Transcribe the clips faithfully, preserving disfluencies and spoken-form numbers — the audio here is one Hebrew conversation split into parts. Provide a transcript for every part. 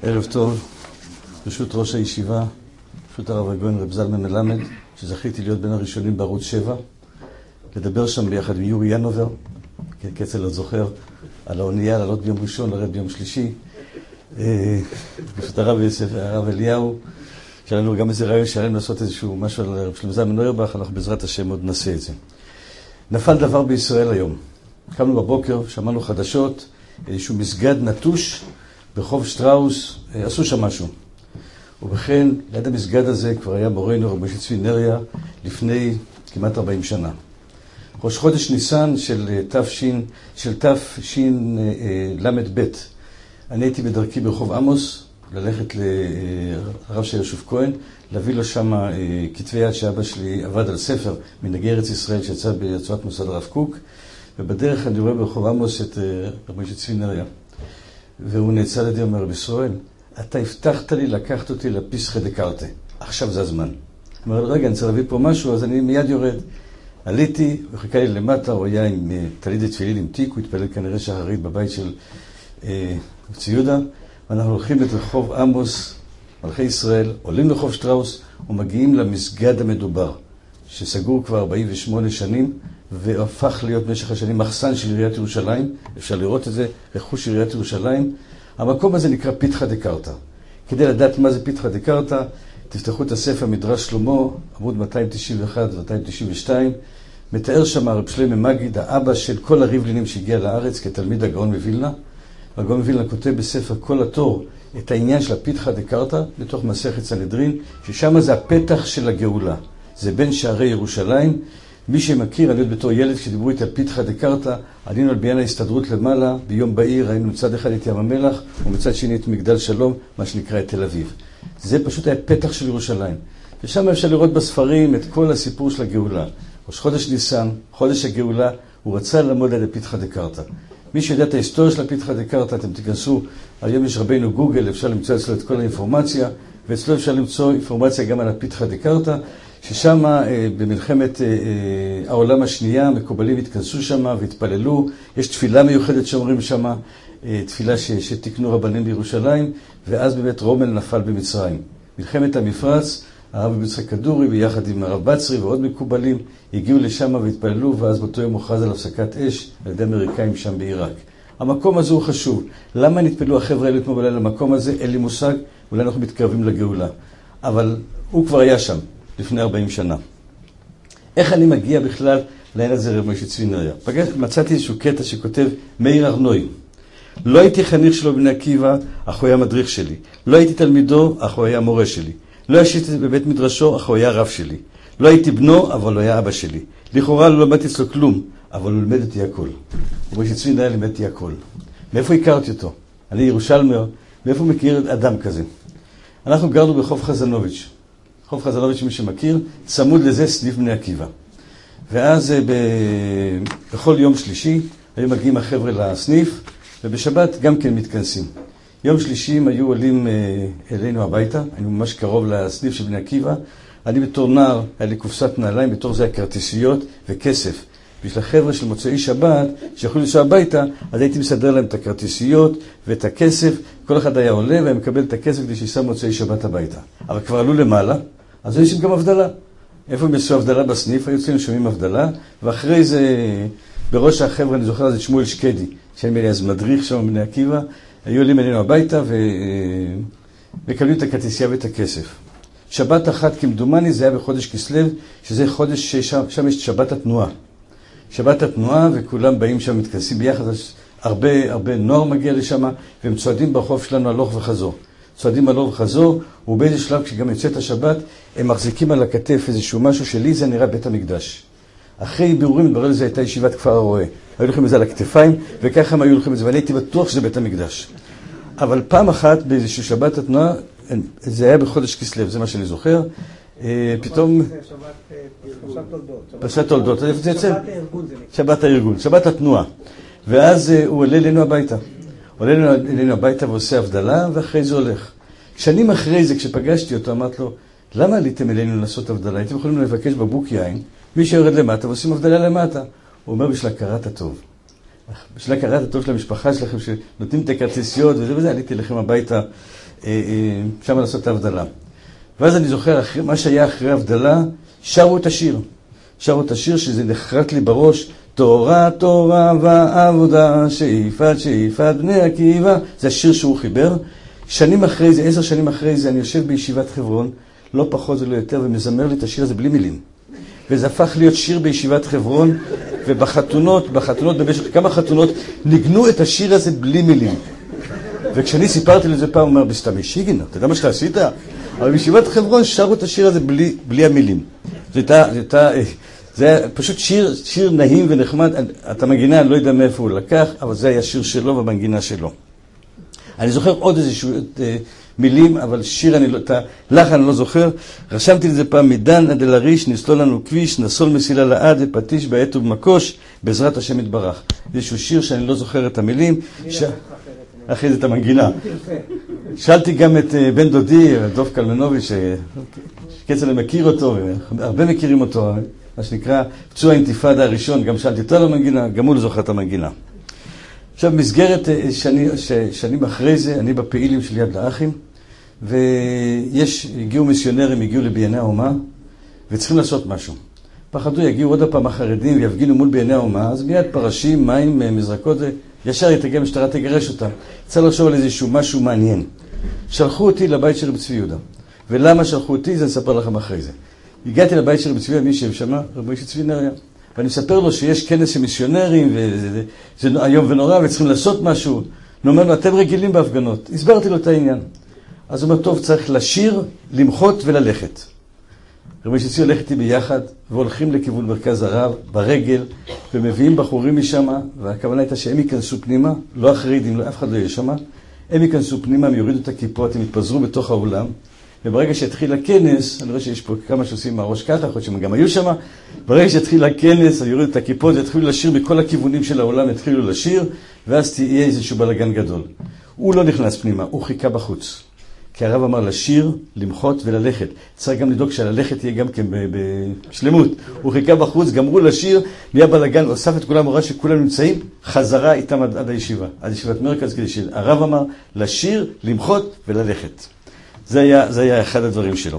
ערב טוב, ברשות ראש הישיבה, ברשות הרב הגאון רב זלמן מלמד, שזכיתי להיות בין הראשונים בערוץ שבע, לדבר שם ביחד עם יורי ינובר, כצל לא זוכר, על האונייה, לעלות ביום ראשון, לרד ביום שלישי, ברשות הרב, הרב אליהו, שהיה לנו גם איזה רעיון שעלינו לעשות איזשהו משהו על רב שלמה זלמן נוירבך, אנחנו בעזרת השם עוד נעשה את זה. נפל דבר בישראל היום. קמנו בבוקר, שמענו חדשות, איזשהו מסגד נטוש ברחוב שטראוס, עשו שם משהו. ובכן, ליד המסגד הזה כבר היה מורנו רבי משה צבי נריה לפני כמעט ארבעים שנה. ראש חודש ניסן של תש"ן, של תשל"ב. אני הייתי בדרכי ברחוב עמוס, ללכת לרב של ישוב כהן, להביא לו שם כתבי יד שאבא שלי עבד על ספר מנהגי ארץ ישראל שיצא בהוצאת מוסד הרב קוק, ובדרך אני רואה ברחוב עמוס את רבי משה צבי נריה. והוא נעצר על ידי אומר רב ישראל, אתה הבטחת לי לקחת אותי לפיסחא דקרטה, עכשיו זה הזמן. הוא אומר, רגע, אני צריך להביא פה משהו, אז אני מיד יורד. עליתי, הוא חיכה לי למטה, הוא היה עם תליד תפילין עם תיק, הוא התפלל כנראה שחרית בבית של צבי יהודה, ואנחנו הולכים את רחוב עמוס, מלכי ישראל, עולים לרחוב שטראוס, ומגיעים למסגד המדובר, שסגור כבר ארבעים ושמונה שנים, והפך להיות במשך השנים מחסן של עיריית ירושלים, אפשר לראות את זה, רכוש עיריית ירושלים. המקום הזה נקרא פיתחא דקרטא. כדי לדעת מה זה פיתחא דקרטא, תפתחו את הספר מדרש שלמה, עמוד מאתיים תשעים ואחת ו-מאתיים תשעים ושתיים, מתאר שם הרב שלמה מגיד, האבא של כל הריבלינים שהגיע לארץ כתלמיד הגאון מווילנה. הגאון מווילנה כותב בספר כל התור את העניין של הפיתחא דקרטא, בתוך מסכת סנהדרין, ששם זה הפתח של הגאולה. זה בין שערי ירושלים. מי שמכיר, אני עוד בתור ילד, כשדיברו איתי על פיתחא דקרטא, עלינו על בניין ההסתדרות למעלה, ביום בהיר, ראינו מצד אחד את ים המלח, ומצד שני את מגדל שלום, מה שנקרא את תל אביב. זה פשוט היה פתח של ירושלים. ושם אפשר לראות בספרים את כל הסיפור של הגאולה. ראש חודש ניסן, חודש הגאולה, הוא רצה לעמוד על פיתחא דקרטא. מי שיודע את ההיסטוריה של הפיתחא דקרטא, אתם תיכנסו, היום יש רבינו גוגל, אפשר למצוא אצלו את כל האינפורמציה, ואצלו אפשר למצוא אינפורמציה גם על הפיתחא דקרטא, ששם במלחמת העולם השנייה, מקובלים התכנסו שם והתפללו, יש תפילה מיוחדת שאומרים שם, תפילה שתקנו רבנים בירושלים, ואז באמת רומל נפל במצרים. מלחמת המפרץ, הרב יצחק כדורי ביחד עם הרב בצרי ועוד מקובלים, הגיעו לשם והתפללו, ואז באותו יום הוכרז על הפסקת אש על ידי אמריקאים שם בעיראק. המקום הזה הוא חשוב. למה נתפלו החבר'ה האלה אתמול בלילה למקום הזה? אין לי מושג, אולי אנחנו מתקרבים לגאולה. אבל הוא כבר היה שם. לפני ארבעים שנה. איך אני מגיע בכלל לעניין הזה רב משה צבי נריה? מצאתי איזשהו קטע שכותב מאיר ארנוי. לא הייתי חניך שלו בני עקיבא, אך הוא היה מדריך שלי. לא הייתי תלמידו, אך הוא היה מורה שלי. לא ישבתי בבית מדרשו, אך הוא היה רב שלי. לא הייתי בנו, אבל הוא היה אבא שלי. לכאורה לא למדתי אצלו כלום, אבל הוא לימד אותי הכל. רב משה צבי נריה לימד אותי הכל. מאיפה הכרתי אותו? אני ירושלמי, מאיפה מכיר אדם כזה? אנחנו גרנו ברחוב חזנוביץ'. רחוב חזנוביץ', מי שמכיר, צמוד לזה סניף בני עקיבא. ואז ב... בכל יום שלישי היו מגיעים החבר'ה לסניף, ובשבת גם כן מתכנסים. יום שלישי הם היו עולים אלינו הביתה, היינו ממש קרוב לסניף של בני עקיבא. אני בתור נער, היה לי קופסת נעליים, בתור זה היה כרטיסיות וכסף. בשביל החבר'ה של מוצאי שבת, שיכולו לנסוע הביתה, אז הייתי מסדר להם את הכרטיסיות ואת הכסף, כל אחד היה עולה והם מקבל את הכסף כדי שיסע מוצאי שבת הביתה. אבל כבר עלו למעלה, אז היו עושים גם הבדלה. איפה הם יעשו הבדלה בסניף? היו יוצאים שומעים הבדלה, ואחרי זה, בראש החבר'ה, אני זוכר, זה שמואל שקדי, שהיה לי אז מדריך שם בני עקיבא, היו עולים אלינו הביתה ו... וקבלו את הכרטיסייה ואת הכסף. שבת אחת כמדומני, זה היה בחודש כסלו, שזה חודש ששם שם יש שבת התנועה. שבת התנועה, וכולם באים שם, מתכנסים ביחד, הרבה, הרבה נוער מגיע לשם, והם צועדים ברחוב שלנו הלוך וחזור. צועדים הלוך וחזור, ובאיזה שלב, כשגם יוצאת השבת, הם מחזיקים על הכתף איזשהו משהו שלי, זה נראה בית המקדש. אחרי בירורים, התברר לזה הייתה ישיבת כפר הרועה. היו לכם את זה על הכתפיים, וככה הם היו לכם את זה, ואני הייתי בטוח שזה בית המקדש. אבל פעם אחת, באיזשהו שבת התנועה, זה היה בחודש כסלו, זה מה שאני זוכר, פתאום... פרשת תולדות. איפה זה יוצא? שבת הארגון, שבת התנועה. ואז הוא עולה אלינו הביתה. עולה אלינו הביתה ועושה הבדלה, ואחרי זה הולך. שנים אחרי זה, כשפגשתי אותו, אמרתי לו, למה עליתם אלינו לעשות הבדלה? הייתם יכולים לבקש בבוק יין, מי שיורד למטה ועושים הבדלה למטה. הוא אומר, בשביל הכרת הטוב. בשביל הכרת הטוב של המשפחה שלכם, שנותנים את הכרטיסיות וזה וזה, עליתי לכם הביתה שם לעשות את ההבדלה. ואז אני זוכר, מה שהיה אחרי ההבדלה, שרו את השיר. שרו את השיר שזה נחרט לי בראש, תורה, תורה ועבודה, שאיפת, שאיפת בני עקיבא. זה השיר שהוא חיבר. שנים אחרי זה, עשר שנים אחרי זה, אני יושב בישיבת חברון, לא פחות ולא יותר, ומזמר לי את השיר הזה בלי מילים. וזה הפך להיות שיר בישיבת חברון, ובחתונות, בחתונות, במשך כמה חתונות, ניגנו את השיר הזה בלי מילים. וכשאני סיפרתי לזה פעם, הוא אומר, בסתמי שיגינה, אתה יודע מה שאתה עשית? אבל בישיבת חברון שרו את השיר הזה בלי, בלי המילים. זה הייתה, זה הייתה, זה היה פשוט שיר, שיר נעים ונחמד. אתה מנגינה, אני לא יודע מאיפה הוא לקח, אבל זה היה שיר שלו והמנגינה שלו. אני זוכר עוד איזשהו מילים, אבל שיר אני לא, את הלחן אני לא זוכר. רשמתי לזה פעם, מדן עד אל הריש, נסלול לנו כביש, נסול מסילה לעד, ופטיש בעת ובמקוש, בעזרת השם יתברך. זה איזשהו שיר שאני לא זוכר את המילים. ש... אחרי זה את המנגינה. שאלתי גם את בן דודי, דוב קלמנוביץ', שקצת מכיר אותו, הרבה מכירים אותו, מה שנקרא פצוע האינתיפאדה הראשון, גם שאלתי אותו על המנגינה, גם הוא לא זוכר את המנגינה. עכשיו, מסגרת שני, שנים אחרי זה, אני בפעילים של יד לאחים, ויש, הגיעו מיסיונרים, הגיעו לבנייני האומה, וצריכים לעשות משהו. פחדו, יגיעו עוד הפעם החרדים ויפגינו מול בנייני האומה, אז מיד פרשים, מים, מזרקות, ישר יתגע משטרה, תגרש אותם. צריך לחשוב על איזשהו משהו מעניין. שלחו אותי לבית של רבי צבי יהודה. ולמה שלחו אותי? זה נספר לכם אחרי זה. הגעתי לבית של רבי צבי יהודה, מי ששמע, רבי צבי נריה. ואני מספר לו שיש כנס של מיסיונרים, וזה היום ונורא, וצריכים לעשות משהו. הוא אומר לו, אתם רגילים בהפגנות. הסברתי לו את העניין. אז הוא אומר, טוב, צריך לשיר, למחות וללכת. רבי צבי הולך איתי ביחד, והולכים לכיוון מרכז הרב, ברגל, ומביאים בחורים משם, והכוונה הייתה שהם ייכנסו פנימה, לא החרדים, אף אחד לא יהיה שם, הם ייכנסו פנימה, הם יורידו את הכיפות, הם יתפזרו בתוך האולם, וברגע שהתחיל הכנס, אני רואה שיש פה כמה שעושים מהראש ככה, יכול שהם גם היו שם, ברגע שהתחיל הכנס, יורידו את הכיפות, יתחילו לשיר מכל הכיוונים של העולם, יתחילו לשיר, ואז תהיה איזשהו בלגן גדול. הוא לא נכנס פנימה, הוא חיכה בחוץ. כי הרב אמר לשיר, למחות וללכת. צריך גם לדאוג שהללכת יהיה גם כן בשלמות. הוא חיכה בחוץ, גמרו לשיר, נהיה בלגן, אוסף את כולם, הוא ראה שכולם נמצאים, חזרה איתם עד, עד הישיבה. עד ישיבת מרכז כדי שיר. הרב אמר לשיר, למחות וללכת. זה היה, זה היה אחד הדברים שלו.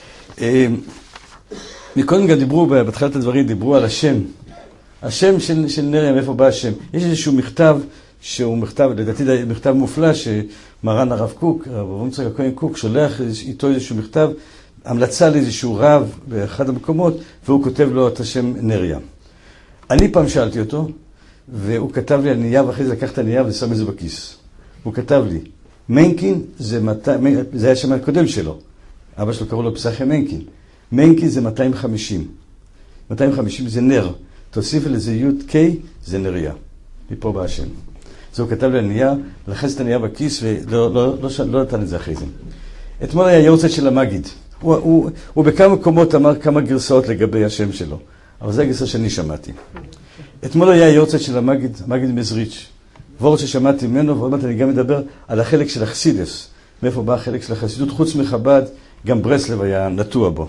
מקודם גם דיברו, בתחילת הדברים דיברו על השם. השם של, של נריה, מאיפה בא השם? יש איזשהו מכתב, שהוא מכתב, לדעתי מכתב מופלא, שמרן הרב קוק, הרב אברהם יצחק הכהן קוק, שולח איתו איזשהו מכתב, המלצה לאיזשהו רב באחד המקומות, והוא כותב לו את השם נריה. אני פעם שאלתי אותו, והוא כתב לי על נייר, ואחרי זה לקח את הנייר ושם את זה בכיס. הוא כתב לי, מנקין זה, מת... זה היה השם הקודם שלו. אבא שלו קראו לו פסחיה מנקין. מנקין זה מאתיים וחמישים. מאתיים וחמישים זה נר. תוסיף לזה י' ק' זה נריה. מפה בא השם. אז הוא כתב לי על נייר, לחץ את הנייר בכיס ולא לא, לא, לא, לא נתן את זה אחרי זה. אתמול היה יורצייט של המגיד. הוא, הוא, הוא בכמה מקומות אמר כמה גרסאות לגבי השם שלו. אבל זה הגרסה שאני שמעתי. אתמול היה יורצייט של המגיד, המגיד מזריץ'. וורט ששמעתי ממנו, ועוד מעט אני גם מדבר על החלק של החסידס. מאיפה בא החלק של החסידות? חוץ מחב"ד, גם ברסלב היה נטוע בו.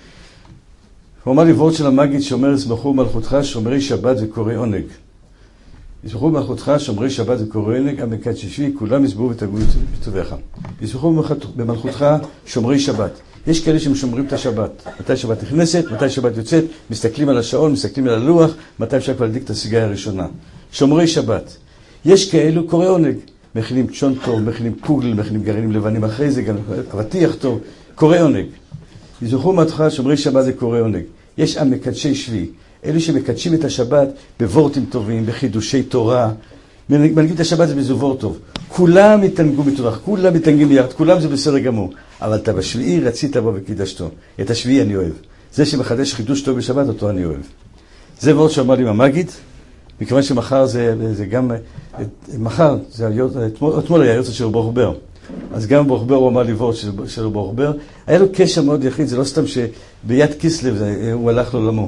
הוא אמר לי וורט של המגיד שאומר, ישמחו מלכותך שומרי שבת וקוראי עונג. ישמחו במלכותך שומרי שבת וקוראי עונג, המקדשי, כולם ישבעו ותגעו בטובך. ישמחו במלכותך שומרי שבת. יש כאלה שמשומרים את השבת. מתי שבת נכנסת, מתי שבת יוצאת, מסתכלים על השעון, מסתכלים על הלוח, מתי אפשר כבר להדליק את הסיגריה הראשונה. שומרי שבת. יש כאלו קוראי עונג. מכינים צ'ון טוב, מכינים פוגל, מכינים גרעינים לבנים אחרי זה, גם אבטיח טוב, קוראי עונג. ישמחו במלכותך שומרי שבת וקוראי עונג. יש עם מקדשי שביעי. אלו שמקדשים את השבת בוורטים טובים, בחידושי תורה, מנהיגים את השבת זה בזובור טוב. כולם יתענגו מתורך, כולם יתענגים ביחד, כולם זה בסדר גמור. אבל אתה בשביעי רצית בו וקידשתו. את השביעי אני אוהב. זה שמחדש חידוש טוב בשבת, אותו אני אוהב. זה וורט שאמר לי המגיד, מכיוון שמחר זה, זה גם, מחר, זה היה, אתמול, אתמול היה יוצא של ברוך בר. אז גם ברוך בר הוא אמר לי וורט של, של ברוך בר. היה לו קשר מאוד יחיד, זה לא סתם שביד כיסלב הוא הלך לעולמו.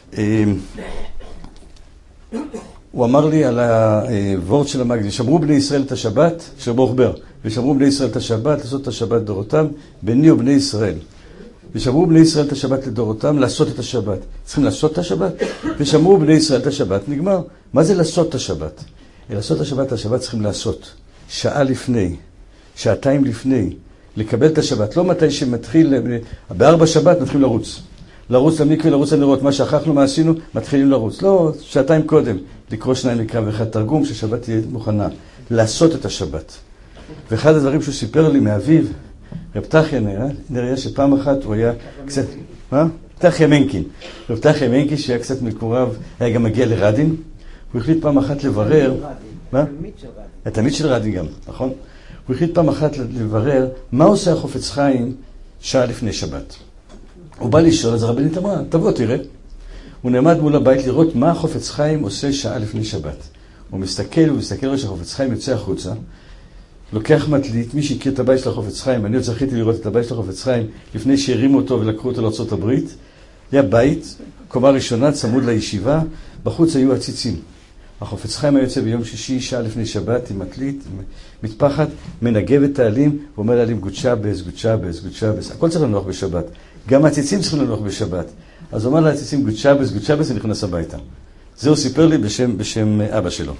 הוא אמר לי על הוורד של המגיד, שמרו בני ישראל את השבת, של ברוך בר, ושמרו בני ישראל את השבת, לעשות את השבת דורותם, בני ובני ישראל. ושמרו בני ישראל את השבת לדורותם, לעשות את השבת. צריכים לעשות את השבת, ושמרו בני ישראל את השבת, נגמר. מה זה לעשות את השבת? לעשות את השבת, השבת צריכים לעשות. שעה לפני, שעתיים לפני, לקבל את השבת. לא מתי שמתחיל, בארבע שבת מתחילים לרוץ. לרוץ למקווה, לרוץ לנרות, מה שכחנו, מה עשינו, מתחילים לרוץ. לא, שעתיים קודם, לקרוא שניים מקרא ואחד תרגום, ששבת תהיה מוכנה. לעשות את השבת. ואחד הדברים שהוא סיפר לי מאביו, רב תחיה נראה, נראה שפעם אחת הוא היה קצת, מה? תחיה מנקין. רב תחיה מנקין שהיה קצת מקורב, היה גם מגיע לרדין, הוא החליט פעם אחת לברר, מה? התלמיד של רדין גם, נכון? הוא החליט פעם אחת לברר מה עושה החופץ חיים שעה לפני שבת. הוא בא לשאול, אז הרבנית אמרה, תבוא תראה. הוא נעמד מול הבית לראות מה החופץ חיים עושה שעה לפני שבת. הוא מסתכל, הוא מסתכל רואה שהחופץ חיים יוצא החוצה, לוקח מטלית, מי שהכיר את הבית של החופץ חיים, אני עוד זכיתי לראות את הבית של החופץ חיים לפני שהרימו אותו ולקחו אותו לארצות הברית. היה בית, קומה ראשונה, צמוד לישיבה, בחוץ היו הציצים. החופץ חיים היה יוצא ביום שישי, שעה לפני שבת, עם מטלית, עם מטפחת, מנגב את העלים, ואומר לעלים גודשה בס, גודשה בס, גודשה בס. הכל צריך לנוח בשבת. גם הציצים צריכים לנוח בשבת. אז הוא אמר להציצים גודשה בס, גודשה בס, ונכנס הביתה. זה הוא סיפר לי בשם, בשם אבא שלו.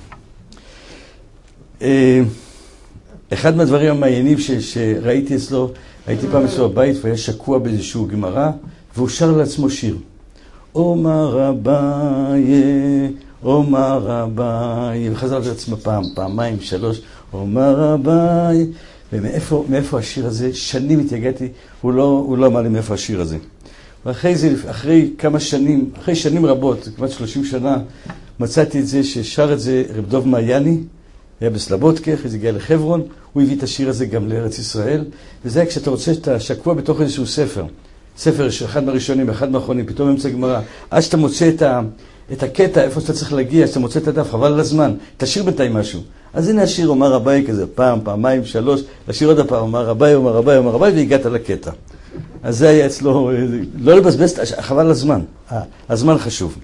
אחד מהדברים המעניינים ש, שראיתי אצלו, הייתי פעם אצלו בבית והיה שקוע באיזשהו גמרא, והוא שר לעצמו שיר. אומר רביי, אומר רביי, וחזר לעצמו פעם, פעמיים, שלוש, אומר רביי. ומאיפה מאיפה השיר הזה? שנים התייגעתי, הוא לא, הוא לא אמר לי מאיפה השיר הזה. ואחרי זה, אחרי כמה שנים, אחרי שנים רבות, כמעט שלושים שנה, מצאתי את זה ששר את זה רב דוב מעייני, היה בסלבודקה, אחרי זה הגיע לחברון, הוא הביא את השיר הזה גם לארץ ישראל, וזה היה כשאתה רוצה שאתה שקוע בתוך איזשהו ספר, ספר שאחד מהראשונים, אחד מהאחרונים, פתאום אמצע גמרא, עד שאתה מוצא את, ה, את הקטע, איפה שאתה צריך להגיע, שאתה מוצא את הדף, חבל על הזמן, תשאיר בינתיים משהו. אז הנה השיר, אומר רביי כזה, פעם, פעמיים, שלוש, לשיר עוד הפעם, אומר רביי, אומר רביי, אומר רביי, והגעת לקטע. אז זה היה אצלו, לא לבזבז, חבל על הזמן, הזמן חשוב.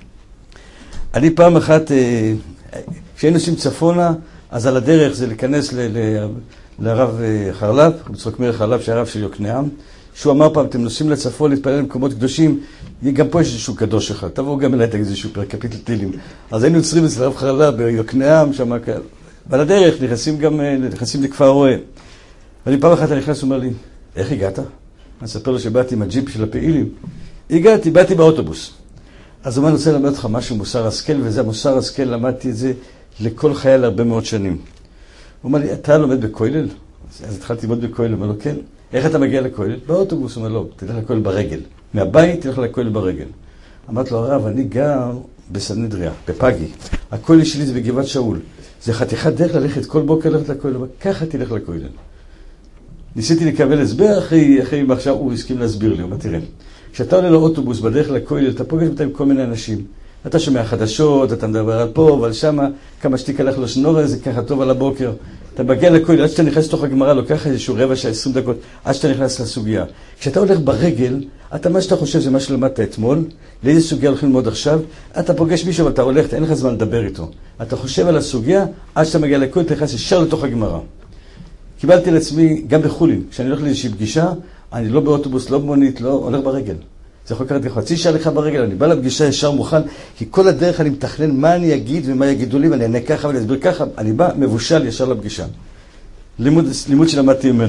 אני פעם אחת, כשהיינו עושים צפונה, אז על הדרך זה להיכנס לרב חרל"פ, בצחוק מאיר חרל"פ, שהיה הרב של יוקנעם, שהוא אמר פעם, אתם נוסעים לצפון להתפלל למקומות קדושים, גם פה יש איזשהו קדוש אחד, תבואו גם אליי, תגיד איזשהו פרק קפיטל תהילים. אז היינו יוצרים אצל הרב חרל"פ ביוקנעם, שם, ועל הדרך נכנסים גם, נכנסים לכפר רועה. ואני פעם אחת נכנס, הוא אומר לי, איך הגעת? אני אספר לו שבאתי עם הג'יפ של הפעילים. הגעתי, באתי באוטובוס. אז הוא אומר, אני רוצה ללמד אותך משהו מוסר השכל, וזה המוסר השכל, למדתי את זה לכל חייל הרבה מאוד שנים. הוא אומר לי, אתה לומד בכולל? אז התחלתי ללמוד בכולל, הוא אומר לו, כן. איך אתה מגיע לכולל? באוטובוס, הוא אומר לו, תלך לכולל ברגל. מהבית תלך לכולל ברגל. אמרתי לו, הרב, אני גר בסנהדריה, בפגי. הכולל שלי זה בגבעת שאול. זה חתיכת דרך ללכת כל בוקר ללכת לכולל, ככה תלך לכולל. ניסיתי לקבל הסבר, אחרי, אחרי עכשיו הוא הסכים להסביר לי, הוא אומר, תראה, כשאתה עולה לאוטובוס בדרך לכולל, אתה פוגש בינתיים כל מיני אנשים. אתה שומע חדשות, אתה מדבר על פה ועל שמה, כמה שתיק הלך לו שנורה, זה ככה טוב על הבוקר. אתה מגיע לכולל, עד שאתה נכנס לתוך הגמרא, לוקח איזשהו רבע שעה, עשרים דקות, עד שאתה נכנס לסוגיה. כשאתה הולך ברגל, אתה מה שאתה חושב זה מה שלמדת אתמול, לאיזה סוגיה הולכים ללמוד עכשיו, אתה פוגש מישהו אבל אתה הולך, אין לך זמן לדבר איתו. אתה חושב על הסוגיה, עד שאתה מגיע לכולל, אתה נכנס ישר לתוך הגמרא. קיבלתי לעצמי, גם בחולין, כשאני הולך לאיזושהי פגישה, אני לא באוטובוס, לא במונית, לא, הולך ברגל. זה יכול לקחת חצי שעה לך ברגל, אני בא לפגישה ישר מוכן, כי כל הדרך אני מתכנן מה אני אגיד ומה יגידו לי, ואני אענה ככה ואני אסביר ככה, אני בא מבושל ישר לפגישה. לימוד, לימוד שלמדתי ממנו.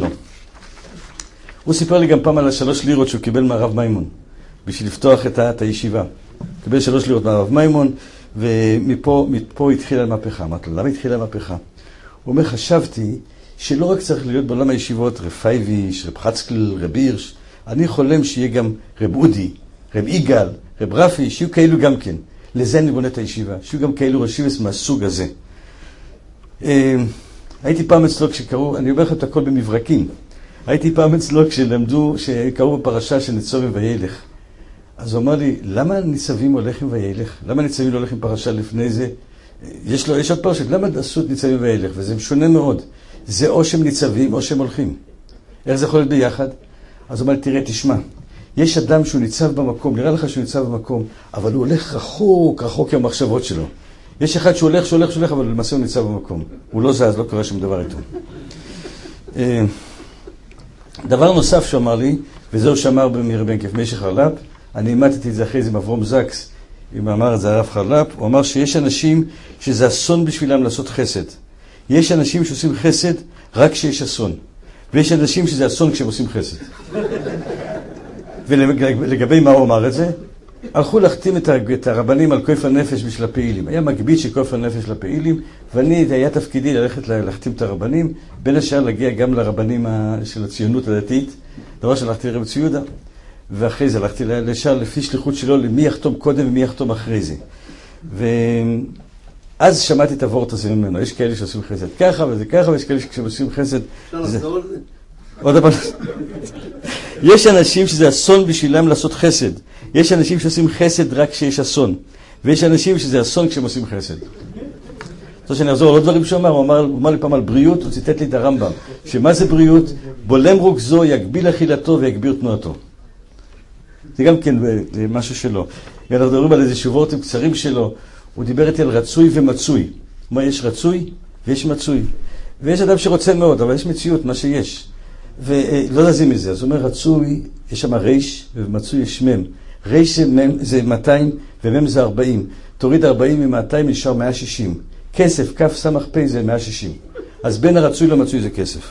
הוא סיפר לי גם פעם על השלוש לירות שהוא קיבל מהרב מימון, בשביל לפתוח את, את הישיבה. הוא קיבל שלוש לירות מהרב מימון, ומפה מפה התחילה המהפכה. אמרתי לו, למה התחילה המהפכה? הוא אומר, חשבתי שלא רק צריך להיות בעולם הישיבות, רב פייביש, רב חצקל, רב הירש, אני חולם שיהיה גם רב אודי, רב יגאל, רב רפי, שיהיו כאלו גם כן. לזה אני בונה את הישיבה, שיהיו גם כאלו רשיבס מהסוג הזה. הייתי פעם אצלו כשקראו, אני אומר לכם את הכל במברקים, הייתי פעם אצלו כשלמדו, שקראו בפרשה של ניצבים וילך. אז הוא אמר לי, למה ניצבים הולכים וילך? למה ניצבים לא הולכים פרשה לפני זה? יש לו, יש עוד פרשת, למה עשו את ניצבים וילך? וזה משונה מאוד. זה או שהם ניצבים או שהם הולכים. איך זה יכול להיות ביחד? אז הוא אומר, תראה, תשמע, יש אדם שהוא ניצב במקום, נראה לך שהוא ניצב במקום, אבל הוא הולך רחוק, רחוק עם המחשבות שלו. יש אחד שהוא הולך, שהולך, שהולך, אבל למעשה הוא ניצב במקום. הוא לא זז, לא קורה שום דבר איתו. דבר נוסף שהוא אמר לי, וזהו שאמר במיר בן כף משך חרל"פ, אני אימתתי את זה אחרי זה עם אברום זקס, אם אמר את זה הרב חרל"פ, הוא אמר שיש אנשים שזה אסון בשבילם לעשות חסד. יש אנשים שעושים חסד רק כשיש אסון. ויש אנשים שזה אסון כשהם עושים חסד. ולגבי מה הוא אמר את זה? הלכו להחתים את הרבנים על כיף הנפש בשביל הפעילים. היה מגביט של כיף הנפש לפעילים, ואני, היה תפקידי ללכת להחתים את הרבנים, בין השאר להגיע גם לרבנים של הציונות הדתית, דבר שהלכתי לרב צבי יהודה, ואחרי זה הלכתי לשאר לפי שליחות שלו, למי יחתום קודם ומי יחתום אחרי זה. ואז שמעתי את הוורט הזה ממנו, יש כאלה שעושים חסד ככה וזה ככה, ויש כאלה שעושים חסד... אפשר לחזור על זה? עוד פעם, יש אנשים שזה אסון בשבילם לעשות חסד. יש אנשים שעושים חסד רק כשיש אסון. ויש אנשים שזה אסון כשהם עושים חסד. זאת שאני אחזור על עוד דברים שהוא אמר, הוא אמר, הוא אמר לי פעם על בריאות, הוא ציטט לי את הרמב"ם. שמה זה בריאות? בולם רוגזו, יגביל אכילתו ויגביר תנועתו. זה גם כן משהו שלו. אנחנו מדברים על איזה שוורטים קצרים שלו. הוא דיבר איתי על רצוי ומצוי. מה יש רצוי ויש מצוי. ויש אדם שרוצה מאוד, אבל יש מציאות, מה שיש. ולא לזים מזה, אז הוא אומר רצוי, יש שם ריש ומצוי יש מם. ריש זה מאתיים ומם זה ארבעים. תוריד ארבעים מ-מאתיים נשאר מאה ושישים. כסף, כף סמך פי זה מאה ושישים. אז בין הרצוי למצוי זה כסף.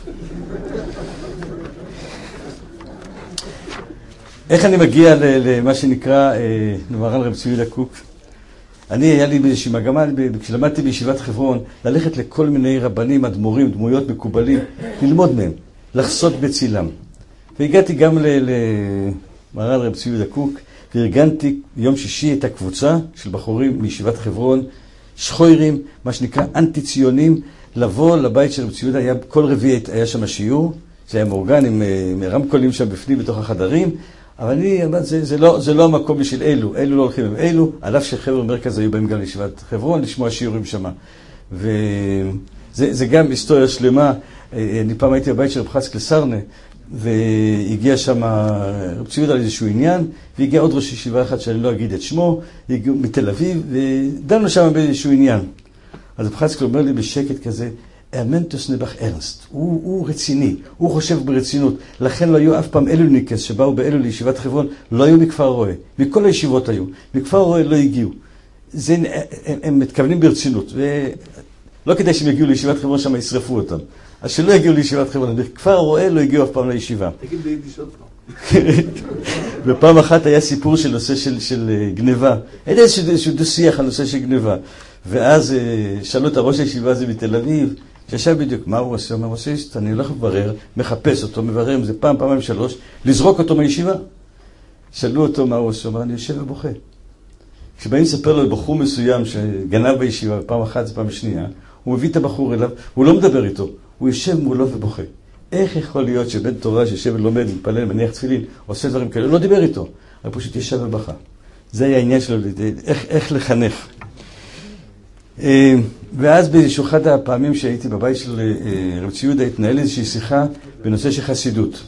איך אני מגיע למה שנקרא מרן רב צבי יהודה קוק? אני, היה לי באיזושהי מגמה, כשלמדתי בישיבת חברון, ללכת לכל מיני רבנים, אדמו"רים, דמויות מקובלים, ללמוד מהם. לחסות בצילם. והגעתי גם למרן רב צבי יהודה קוק, וארגנתי יום שישי את הקבוצה של בחורים מישיבת חברון, שחוירים, מה שנקרא אנטי-ציונים, לבוא לבית של רב צבי יהודה, היה, כל רביעי היה שם שיעור, זה היה מאורגן עם, עם רמקולים שם בפנים בתוך החדרים, אבל אני, זה, זה, לא, זה לא המקום בשביל אלו, אלו לא הולכים עם אלו, על אף שחבר'ה במרכז היו באים גם לישיבת חברון, לשמוע שיעורים שם. וזה זה גם היסטוריה שלמה. אני פעם הייתי בבית של רב חסקל סרנה, והגיע שם רב צבי יהודה על איזשהו עניין, והגיע עוד ראש ישיבה אחד שאני לא אגיד את שמו, הגיעו מתל אביב, ודנו שם באיזשהו עניין. אז רב חסקל אומר לי בשקט כזה, אמנטוס נבח ארנסט, הוא, הוא רציני, הוא חושב ברצינות, לכן לא היו אף פעם אלוניקס שבאו באלו לישיבת חברון, לא היו מכפר רואה, מכל הישיבות היו, מכפר רואה לא הגיעו. זה, הם, הם מתכוונים ברצינות, ולא כדי שהם יגיעו לישיבת חברון שם ישרפו אותם. אז שלא הגיעו לישיבת חברון, בכפר רואה לא הגיעו אף פעם לישיבה. תגיד ביידיש עוד פעם. ופעם אחת היה סיפור של נושא של, של גניבה. היה איזשהו דו-שיח על נושא של גניבה. ואז שאלו את הראש הישיבה הזה בתל אביב, שישב בדיוק, מה הוא עושה? הוא אומר, עושה, אני הולך לברר, מחפש אותו, מברר אם זה פעם, פעמיים, שלוש, לזרוק אותו מהישיבה. שאלו אותו מה הוא עושה, הוא אומר, אני יושב ובוכה. כשבאים לספר לו על בחור מסוים שגנב בישיבה, פעם אחת, פעם שנייה, הוא מביא את הבחור אליו, הוא לא מדבר איתו, הוא יושב מולו ובוכה. איך יכול להיות שבן תורה שיושב ולומד, מתפלל, מניח תפילין, עושה דברים כאלה, הוא לא דיבר איתו, הוא פשוט ישב ובכה. זה היה העניין שלו, איך, איך לחנך. ואז באיזשהו אחד הפעמים שהייתי בבית של רב צבי יהודה, התנהל איזושהי שיחה בנושא של חסידות.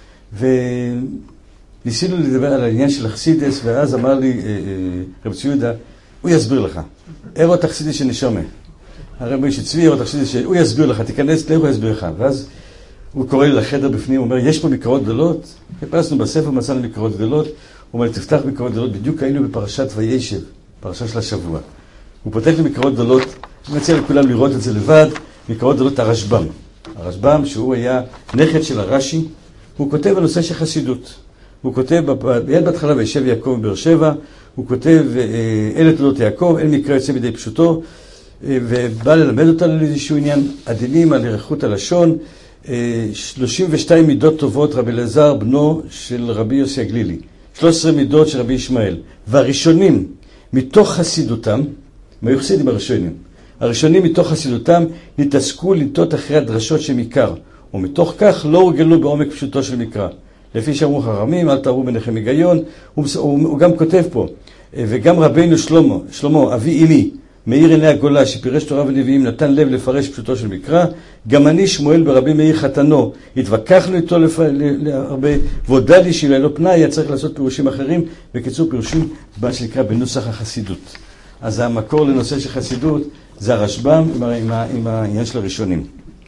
וניסינו לדבר על העניין של החסידס, ואז אמר לי רב צבי יהודה, הוא יסביר לך. אירו תחסידס שנשומע. הרבי שצבי אירו תחסידס שהוא יסביר לך, תיכנס לאירו יסביר לך. ואז הוא קורא לי לחדר בפנים, הוא אומר, יש פה מקראות גדולות? חיפשנו בספר, מצאנו מקראות גדולות. הוא אומר, תפתח מקראות גדולות, בדיוק היינו בפרשת וישב, פרשה של השבוע. הוא פותח למקראות גדולות, אני מציע לכולם לראות את זה לבד, מקראות גדולות הרשב"ם. הרשב"ם, שהוא היה נכד של הרש"י, הוא כותב על נושא של חסידות. הוא כותב, ביד בהתחלה וישב יעקב בבאר שבע, הוא כותב, אלה תולדות יעקב, אין מקרא יוצא בידי פשוטו, ובא ללמד אותנו על איזשהו עניין, עדינים על ירחות הלשון, שלושים ושתיים מידות טובות רבי אלעזר, בנו של רבי יוסי הגלילי, שלוש עשרה מידות של רבי ישמעאל, והראשונים מתוך חסידותם, מה היו חסידים הראשונים? הראשונים מתוך חסידותם נתעסקו לנטות אחרי הדרשות של מקרא, ומתוך כך לא הורגלו בעומק פשוטו של מקרא. לפי שאמרו חכמים, אל תראו ביניכם היגיון, הוא, הוא, הוא גם כותב פה, וגם רבינו שלמה, שלמה, אבי אמי, מאיר עיני הגולה, שפירש תורה ונביאים, נתן לב לפרש פשוטו של מקרא, גם אני שמואל ברבי מאיר חתנו, התווכחנו איתו לפ... להרבה, והודע לי שאלה לא פנאי, היה צריך לעשות פירושים אחרים, בקיצור פירושים, מה שנקרא בנוסח החסידות. אז המקור לנושא של חסידות זה הרשב"ם עם, עם, עם העניין של הראשונים.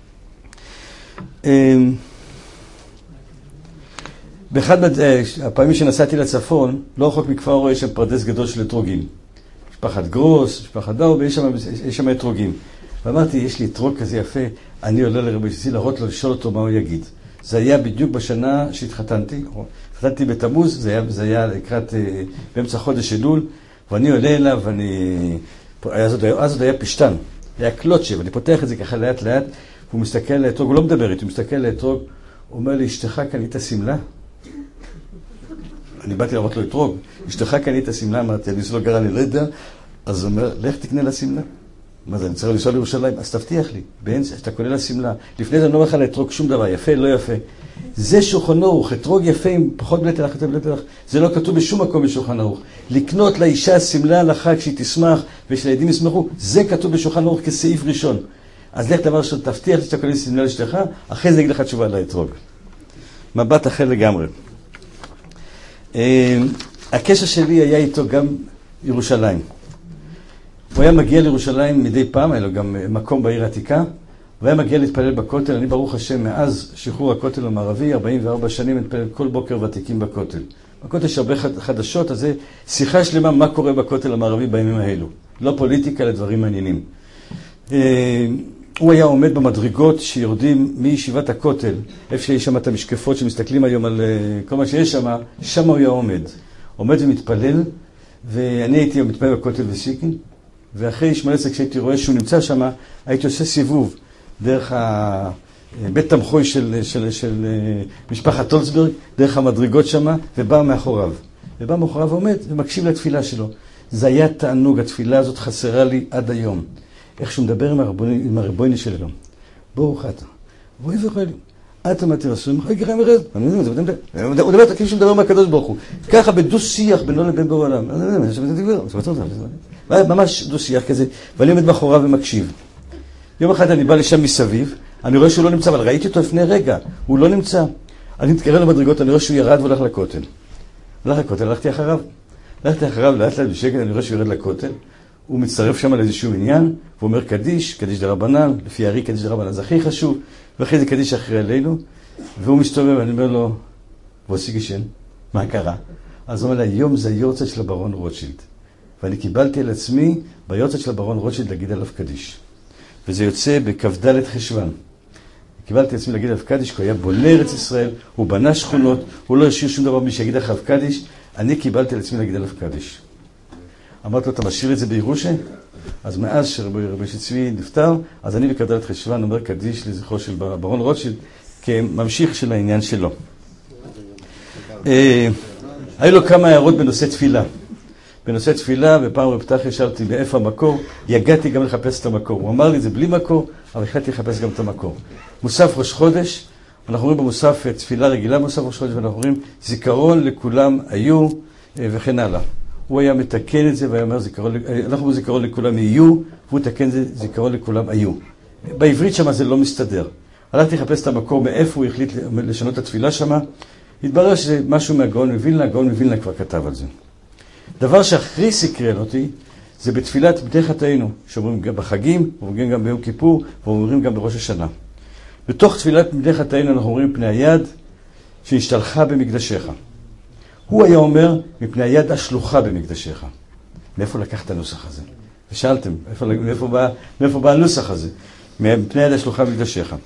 באחד הפעמים שנסעתי לצפון, לא רחוק מכפר רואה, יש שם פרדס גדול של אתרוגים. משפחת גרוס, משפחת דאו, ויש שם, יש שם אתרוגים. ואמרתי, יש לי אתרוג כזה יפה, אני עולה לרבי יוסי להראות לו, לשאול אותו מה הוא יגיד. זה היה בדיוק בשנה שהתחתנתי, התחתנתי בתמוז, זה היה, זה היה לקראת, באמצע חודש אלול, ואני עולה אליו, ואני, אז עוד, אז עוד היה פשטן, היה קלוצ'ה, ואני פותח את זה ככה לאט לאט, והוא מסתכל על האתרוג, הוא לא מדבר איתי, הוא מסתכל על האתרוג, הוא אומר לי, אשתך קנית סמלה? אני באתי לראות לו אתרוג, אשתך קנית סמלה, אמרתי, אני לא גרע, אני לא יודע, אז הוא אומר, לך תקנה לה סמלה. מה זה, אני צריך לנסוע לירושלים? אז תבטיח לי, באמצע, שאתה קונה לה סמלה. לפני זה אני לא אומר לך לאתרוג שום דבר, יפה, לא יפה. זה שולחן ערוך, אתרוג יפה עם פחות בלט הלך, בלט הלך. זה לא כתוב בשום מקום בשולחן ערוך. לקנות לאישה סמלה לחג שהיא תשמח ושלילדים ישמחו, זה כתוב בשולחן ערוך כסעיף ראשון. אז לך דבר ראשון, תבטיח לי שאתה קונה סמלה לאשתך, אחרי זה אגיד לך תשובה על האתרוג. מבט אחר לגמרי. הקשר שלי היה איתו גם ירושלים. הוא היה מגיע לירושלים מדי פעם, היה לו גם מקום בעיר העתיקה, הוא היה מגיע להתפלל בכותל. אני ברוך השם, מאז שחרור הכותל המערבי, ארבעים וארבע שנים מתפלל כל בוקר ותיקים בכותל. בכותל יש הרבה חדשות, אז זה שיחה שלמה מה קורה בכותל המערבי בימים האלו. לא פוליטיקה, לדברים מעניינים. הוא היה עומד במדרגות שיורדים מישיבת הכותל, איפה שיש שם את המשקפות שמסתכלים היום על כל מה שיש שם, שם הוא היה עומד. עומד ומתפלל, ואני הייתי מתפלל בכותל וסיקין, ואחרי שמונה עשרה כשהייתי רואה שהוא נמצא שם, הייתי עושה סיבוב דרך בית תמחוי של, של, של משפחת טולצברג, דרך המדרגות שם, ובא מאחוריו. ובא מאחוריו ועומד ומקשיב לתפילה שלו. זה היה תענוג, התפילה הזאת חסרה לי עד היום. איך שהוא מדבר עם הרבוני, עם הרבוני שלו. ברוך אתה. בואי וחיילי. אתה מה תרסום, חי ככה מרד. הוא מדבר, כאילו שהוא מדבר מהקדוש ברוך הוא. ככה בדו שיח בינו לבין בורא עולם. ממש דו שיח כזה. ואני עומד מאחוריו ומקשיב. יום אחד אני בא לשם מסביב, אני רואה שהוא לא נמצא, אבל ראיתי אותו לפני רגע. הוא לא נמצא. אני מתקרב למדרגות, אני רואה שהוא ירד והולך לכותל. הולך לכותל, הלכתי אחריו. הלכתי אחריו, לאט לאט בשקט, אני רואה שהוא ירד לכותל. הוא מצטרף שם על איזשהו עניין, והוא אומר קדיש, קדיש דרבנן, לפי הארי קדיש דרבנן, זה הכי חשוב, ואחרי זה קדיש אחרי עלינו, והוא מסתובב, ואני אומר לו, ועושה גישן, מה קרה? אז הוא אומר לה, היום זה היורצת של הברון רוטשילד, ואני קיבלתי על עצמי ביורצת של הברון רוטשילד להגיד עליו קדיש, וזה יוצא בכ"ד חשוון. קיבלתי על עצמי להגיד עליו קדיש, כי הוא היה בונה ארץ ישראל, הוא בנה שכונות, הוא לא השאיר שום דבר מי שיגיד עליו קדיש, אני קיבלתי על עצמי להגיד עליו קדיש. אמרתי לו, אתה משאיר את זה בירושה? אז מאז שרבי שצבי נפטר, אז אני בכ"ד חשוון אומר קדיש לזכרו של ברון רוטשילד, כממשיך של העניין שלו. היו לו כמה הערות בנושא תפילה. בנושא תפילה, בפעם רב פתח ישבתי מאיפה המקור, יגעתי גם לחפש את המקור. הוא אמר לי, זה בלי מקור, אבל החלטתי לחפש גם את המקור. מוסף ראש חודש, אנחנו אומרים במוסף תפילה רגילה מוסף ראש חודש, ואנחנו אומרים, זיכרון לכולם היו וכן הלאה. הוא היה מתקן את זה, והיה אומר, זיכרון, אנחנו בזיכרון לכולם יהיו, והוא תקן את זה, זיכרון לכולם היו. בעברית שם זה לא מסתדר. הלכתי לחפש את המקור, מאיפה הוא החליט לשנות את התפילה שם. התברר שזה משהו מהגאון מווילנה, הגאון מווילנה כבר כתב על זה. דבר שהכי סקרן אותי, זה בתפילת בני חטאינו, שאומרים גם בחגים, ואומרים גם ביום כיפור, ואומרים גם בראש השנה. בתוך תפילת בני חטאינו אנחנו אומרים פני היד שהשתלחה במקדשך. הוא היה אומר, מפני היד השלוחה במקדשך. מאיפה לקח את הנוסח הזה? ושאלתם, מאיפה, מאיפה, בא, מאיפה בא הנוסח הזה? מפני היד השלוחה במקדשך.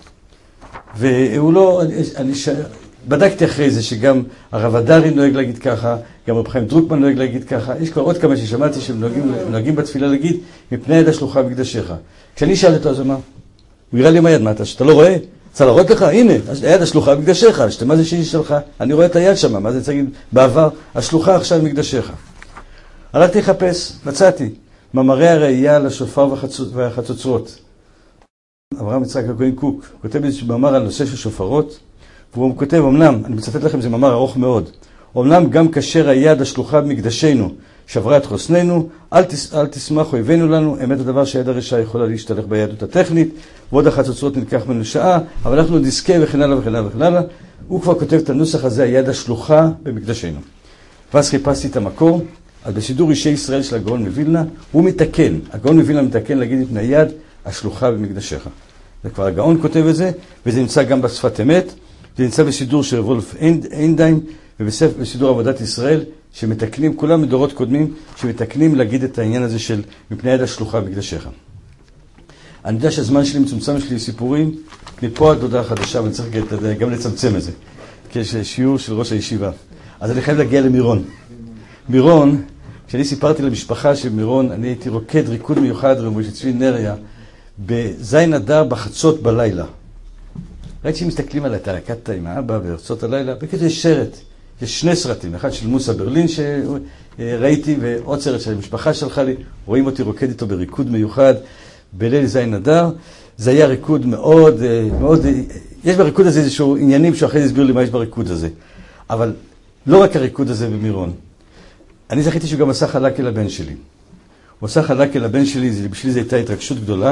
והוא לא, אני ש... בדקתי אחרי זה שגם הרב הדרי נוהג להגיד ככה, גם רב חיים דרוקמן נוהג להגיד ככה, יש כבר עוד כמה ששמעתי שהם נוהגים, נוהגים בתפילה להגיד, מפני היד השלוחה במקדשך. כשאני שאלתי אותו, אז מה? הוא יראה לי מה יד, מה אתה, שאתה לא רואה? צריך להראות לך, הנה, היד השלוחה במקדשך, מה זה שיש שלך? אני רואה את היד שם, מה זה צריך להגיד בעבר? השלוחה עכשיו במקדשך. הלכתי לחפש, מצאתי, מאמרי הראייה על השופר והחצוצרות. אברהם יצחק הכהן קוק, כותב איזה מאמר על נושא של שופרות, והוא כותב, אמנם, אני מצטט לכם, זה מאמר ארוך מאוד, אמנם גם כאשר היד השלוחה במקדשנו שברה את חוסננו, אל, תס, אל תשמח אויבינו לנו, אמת הדבר שהיד הרשעה יכולה להשתלך ביהדות הטכנית, ועוד החצוצרות נלקח ממנו שעה, אבל אנחנו נזכה וכן הלאה וכן הלאה וכן הלאה. הוא כבר כותב את הנוסח הזה, היד השלוחה במקדשנו. ואז חיפשתי את המקור, אז בסידור אישי ישראל של הגאון מווילנה, הוא מתקן, הגאון מווילנה מתקן להגיד את היד השלוחה במקדשך. וכבר הגאון כותב את זה, וזה נמצא גם בשפת אמת, זה נמצא בסידור של וולף אינדיים, ובסידור עבודת ישראל, שמתקנים, כולם מדורות קודמים, שמתקנים להגיד את העניין הזה של מפני יד השלוחה במקדשך. אני יודע שהזמן שלי מצומצם, יש לי סיפורים מפה עד הודעה חדשה, ואני צריך גם לצמצם את זה, כי יש שיעור של ראש הישיבה. אז אני חייב להגיע למירון. מירון, כשאני סיפרתי למשפחה של מירון, אני הייתי רוקד ריקוד מיוחד רבי צבי נריה, בזין אדר בחצות בלילה. ראיתי שמסתכלים עליי, אתה רקדת עם האבא בארצות הלילה, בקיצור יש סרט, יש שני סרטים, אחד של מוסה ברלין שראיתי, ועוד סרט של המשפחה שלחה לי, רואים אותי רוקד איתו בריקוד מיוחד, בליל זין אדר. זה היה ריקוד מאוד, מאוד, יש בריקוד הזה איזשהו עניינים שאחרי זה הסביר לי מה יש בריקוד הזה. אבל לא רק הריקוד הזה במירון. אני זכיתי שהוא גם עשה חלק אל הבן שלי. הוא עשה חלק אל הבן שלי, בשבילי זו הייתה התרגשות גדולה,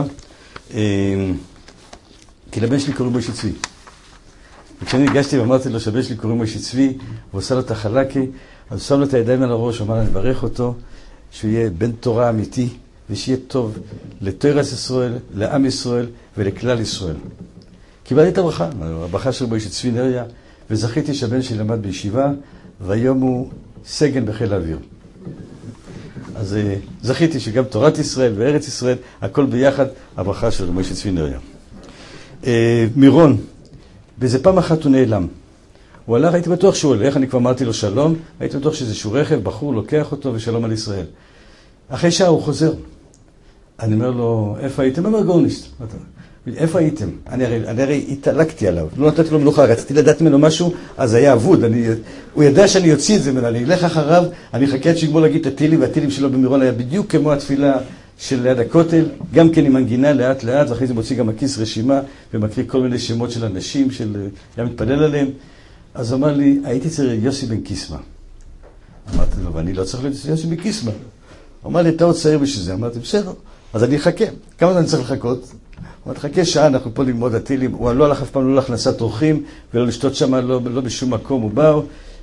כי לבן שלי קוראים מוישה צבי. וכשאני הגשתי ואמרתי לו שהבן שלי קוראים מוישה צבי, הוא עשה לו את החלקי, אז הוא שם לו את הידיים על הראש, הוא אמר, אני מברך אותו, שהוא יהיה בן תורה אמיתי, ושיהיה טוב לתורת ישראל, לעם ישראל ולכלל ישראל. קיבלתי את הברכה, הברכה של מוישה צבי נריה, וזכיתי שהבן שלי למד בישיבה, והיום הוא סגן בחיל האוויר. אז זכיתי שגם תורת ישראל וארץ ישראל, הכל ביחד, הברכה של מוישה צבי נריה. מירון, באיזה פעם אחת הוא נעלם. הוא הלך, הייתי בטוח שהוא הולך, אני כבר אמרתי לו שלום, הייתי בטוח שזה שהוא רכב, בחור לוקח אותו ושלום על ישראל. אחרי שעה הוא חוזר. אני אומר לו, איפה הייתם? הוא אומר, גורנישט. איפה הייתם? אני הרי, אני הרי התעלקתי עליו, לא נתתי לו מלוכה, רציתי לדעת ממנו משהו, אז היה אבוד. אני, הוא ידע שאני יוציא את זה ממנו, אני אלך אחריו, אני אחכה עד שיגמור להגיד את הטילים, והטילים שלו במירון היה בדיוק כמו התפילה של ליד הכותל, גם כן עם מנגינה לאט לאט, ואחרי זה מוציא גם הכיס רשימה, ומקריא כל מיני שמות של אנשים, של, היה מתפלל עליהם. אז הוא אמר לי, הייתי צריך יוסי בן קיסמה. אמרתי לו, ואני לא צריך להיות יוסי בן קיסמה. הוא אמר לי, אתה עוד צעיר בשביל זה. אמרתי, בסדר, אז אני אחכה. כמה זמן אני צריך לחכות? הוא אמר, חכה שעה, אנחנו פה ללמוד הטילים. הוא לא הלך אף פעם לא להכנסת אורחים, ולא לשתות שם, לא, לא בשום מקום. הוא בא,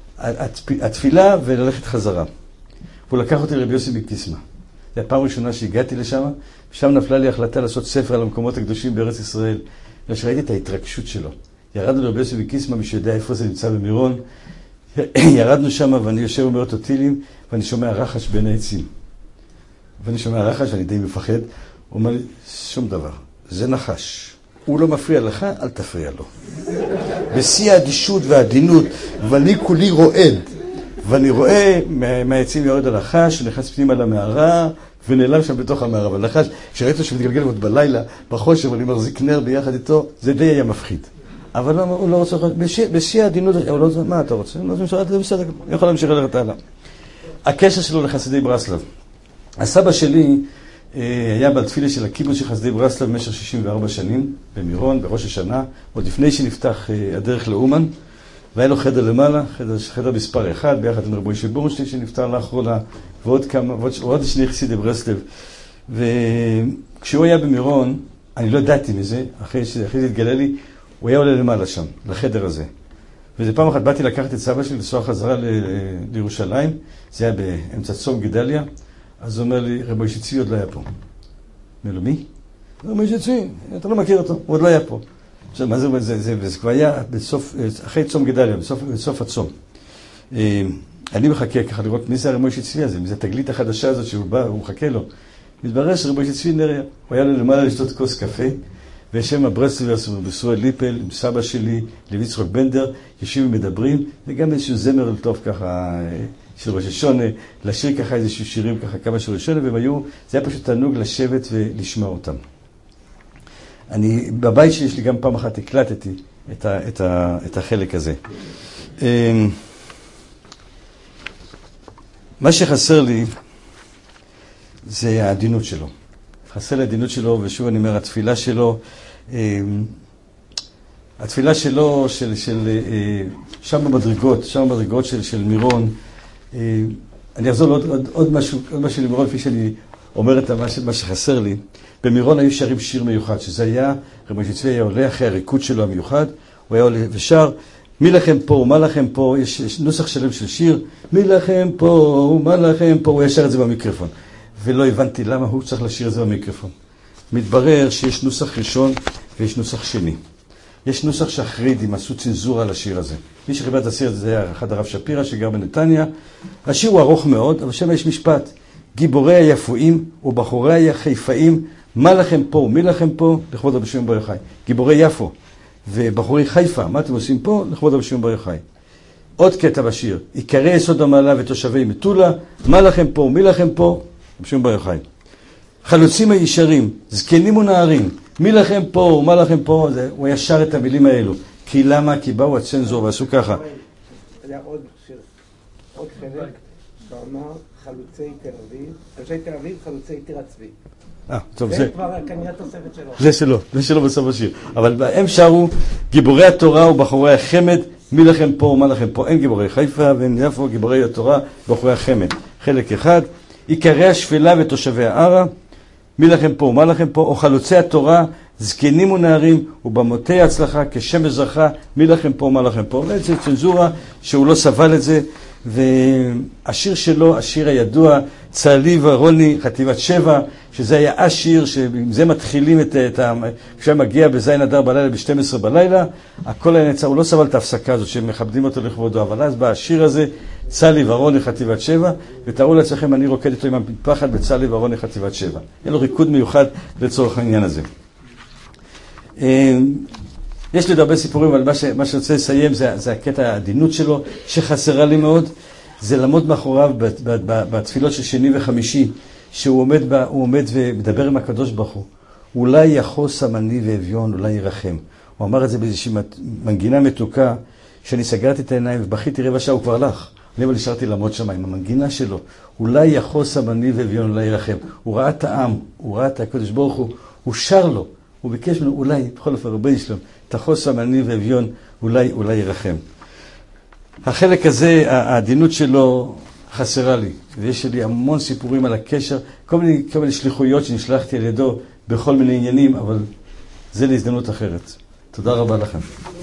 התפילה וללכת חזרה. הוא לקח אותי לרבי יוסי בן קיסמה. זו הפעם הראשונה שהגעתי לשם, ושם נפלה לי החלטה לעשות ספר על המקומות הקדושים בארץ ישראל, ושראיתי את ההתרגשות שלו. ירדנו לרבי יוסי בן קיסמה, מי שיודע איפה זה נמצא במירון. ירדנו שם ואני יושב ואומר אותו טילים, ואני שומע רחש בין העצים. ואני שומע רחש ואני די מפחד. הוא אומר לי, שום דבר, זה נחש. הוא לא מפריע לך, אל תפריע לו. בשיא האדישות והעדינות, ואני כולי רועד. ואני רואה מהעצים יורד הנחש, נכנס פנימה למערה, ונעלם שם בתוך המערה. אבל נחש, כשראיתי לו שמתגלגל עוד בלילה, בחושר, ואני מחזיק נר ביחד איתו, זה די היה מפחיד. אבל הוא לא רוצה, בשיא העדינות, הוא לא רוצה, מה אתה רוצה? הוא לא רוצה, זה בסדר, אני יכול להמשיך ללכת הלאה. הקשר שלו לחסידי ברסלב. הסבא שלי היה בתפילה של הקיבוץ של חסידי ברסלב במשך שישים וארבע שנים, במירון, בראש השנה, עוד לפני שנפתח הדרך לאומן, והיה לו חדר למעלה, חדר, חדר מספר אחד, ביחד עם רבי משה בורנשטיין שנפטר לאחרונה, ועוד כמה, ועוד, ועוד שני חסידי ברסלב. וכשהוא היה במירון, אני לא ידעתי מזה, אחרי שזה התגלה לי, הוא היה עולה למעלה שם, לחדר הזה. וזה פעם אחת באתי לקחת את סבא שלי לנסוע חזרה ל- לירושלים, זה היה באמצע צום גדליה, אז הוא אומר לי, רבי משה צבי עוד לא היה פה. אומר לו, מי? רבי משה צבי, אתה לא מכיר אותו, הוא עוד לא היה פה. עכשיו, מה זה אומר? זה, זה, זה כבר היה בסוף, אחרי צום גדליה, בסוף, בסוף הצום. אני מחכה ככה לראות מי זה רבי משה צבי הזה, מי זה התגלית החדשה הזאת שהוא בא, הוא מחכה לו. מתברר שרבי משה צבי נריה, הוא היה לו למעלה לשתות כוס קפה, ושם הברסלברס בסואל ליפל, עם סבא שלי, לוי יצחק בנדר, יושבים ומדברים, וגם איזשהו זמר טוב ככה, של ראש השונה, לשיר ככה איזשהו שירים ככה, כמה של ראש השונה, והם היו, זה היה פשוט תענוג לשבת ולשמוע אותם. אני, בבית שלי יש לי גם פעם אחת הקלטתי את, ה, את, ה, את החלק הזה. מה שחסר לי זה העדינות שלו. חסר לעדינות שלו, ושוב אני אומר, התפילה שלו, התפילה שלו של, של, שם במדרגות, שם במדרגות של, של מירון, אני אחזור לעוד עוד, עוד משהו, עוד משהו למירון, כפי שאני אומר את מה, מה שחסר לי. במירון היו שרים שיר מיוחד, שזה היה, רבי משה צבי היה עולה אחרי הריקוד שלו המיוחד, הוא היה עולה ושר, מי לכם פה ומה לכם פה, יש, יש נוסח שלם של שיר, מי לכם פה ומה לכם פה, הוא היה שר את זה במיקרופון. ולא הבנתי למה הוא צריך לשיר את זה במיקרופון. מתברר שיש נוסח ראשון ויש נוסח שני. יש נוסח שהחרדים עשו צנזורה לשיר הזה. מי שחיבר את השיר הזה זה היה אחד הרב שפירא שגר בנתניה. השיר הוא ארוך מאוד, אבל שם יש משפט. גיבורי היפואים ובחורי החיפאים מה לכם פה, מי לכם פה, לכבוד רבי שמעון בר יוחאי. גיבורי יפו ובחורי חיפה, מה אתם עושים פה, לכבוד רבי שמעון בר יוחאי. עוד קטע בשיר, עיקרי יסוד המעלה ותושבי מטולה, מה לכם פה, מי לכם פה, רבי שמעון בר יוחאי. חלוצים הישרים, זקנים ונערים, מי לכם פה, מה לכם פה, זה, הוא היה שר את המילים האלו. כי למה? כי באו הצנזור ועשו ככה. היה עוד שיר, עוד חלק, שאמר חלוצי תל אביב, חלוצי תל אביב, חלוצי טירת צבי. אה, טוב, זה... זה כבר כנראה תוספת שלו. זה שלו, זה שלו בסוף השיר. אבל הם שרו, גיבורי התורה ובחורי החמד, מי לכם פה, מה לכם פה. אין גיבורי חיפה ואין יפו, גיבורי התורה ובחורי החמד. חלק אחד, עיקרי השפלה ותושבי הערה, מי לכם פה, מה לכם פה, או חלוצי התורה, זקנים ונערים, ובמותי הצלחה, כשמש זרחה, מי לכם פה, מה לכם פה. זה צנזורה שהוא לא סבל את זה, והשיר שלו, השיר הידוע, צהלי ורוני, חטיבת שבע, שזה היה השיר, שעם זה מתחילים את, את ה... כשהיה מגיע בזין אדר בלילה, ב-שתים עשרה בלילה, הכל היה נצא, הוא לא סבל את ההפסקה הזאת, שמכבדים אותו לכבודו, אבל אז בא השיר הזה, צהלי ורוני, חטיבת שבע, ותראו לעצמכם, אני רוקד איתו עם הפחד בצהלי ורוני, חטיבת שבע. היה לו ריקוד מיוחד לצורך העניין הזה. יש לי הרבה סיפורים, אבל מה, ש, מה שאני רוצה לסיים זה, זה הקטע העדינות שלו, שחסרה לי מאוד, זה לעמוד מאחוריו בתפילות של שני וחמישי, שהוא עומד, בה, הוא עומד ומדבר עם הקדוש ברוך הוא. אולי יחוס עמני ואביון, אולי ירחם. הוא אמר את זה באיזושהי מנגינה מתוקה, שאני סגרתי את העיניים ובכיתי רבע שעה, הוא כבר הלך. אני אבל נשארתי לעמוד שם עם המנגינה שלו. אולי יחוס עמני ואביון, אולי ירחם. הוא ראה את העם, הוא ראה את הקדוש ברוך הוא, הוא שר לו. הוא ביקש ממנו, אולי, בכל אופן, רבי שלום, תחוס עמני ואביון, אולי, אולי ירחם. החלק הזה, העדינות שלו חסרה לי, ויש לי המון סיפורים על הקשר, כל מיני, כל מיני שליחויות שנשלחתי על ידו בכל מיני עניינים, אבל זה להזדמנות אחרת. תודה רבה לכם.